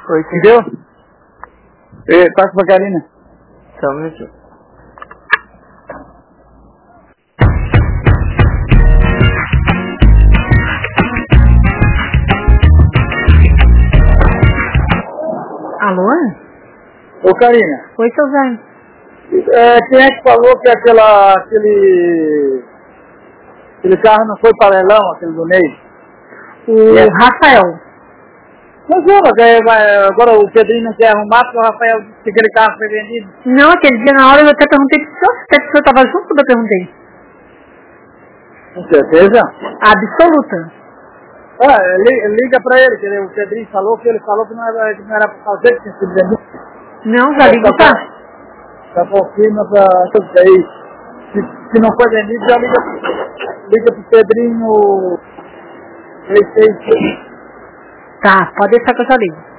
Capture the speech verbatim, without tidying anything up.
Oi, entendeu? E, passa pra Karina. Só um minutinho. Alô? Ô, Karina. Oi, seu Zé. É, quem é que falou que aquela, aquele, aquele carro não foi paralelão, aquele do Ney? O é. Rafael. Mas não, agora o Pedrinho não quer arrumar porque o Rafael disse que aquele carro foi vendido. Não, aquele dia na hora eu até perguntei pro senhor, até que o senhor estava junto quando eu perguntei. Com certeza? Absoluta. Ah, liga pra ele, que ele, o Pedrinho falou que ele falou que não era, que não era por causa dele que tinha sido vendido. Não, já ligo, tá? Já confirma pra isso aí. Se, se não foi vendido, já liga, liga pro Pedrinho. Esse aí. Tá, pode deixar que eu já ligo.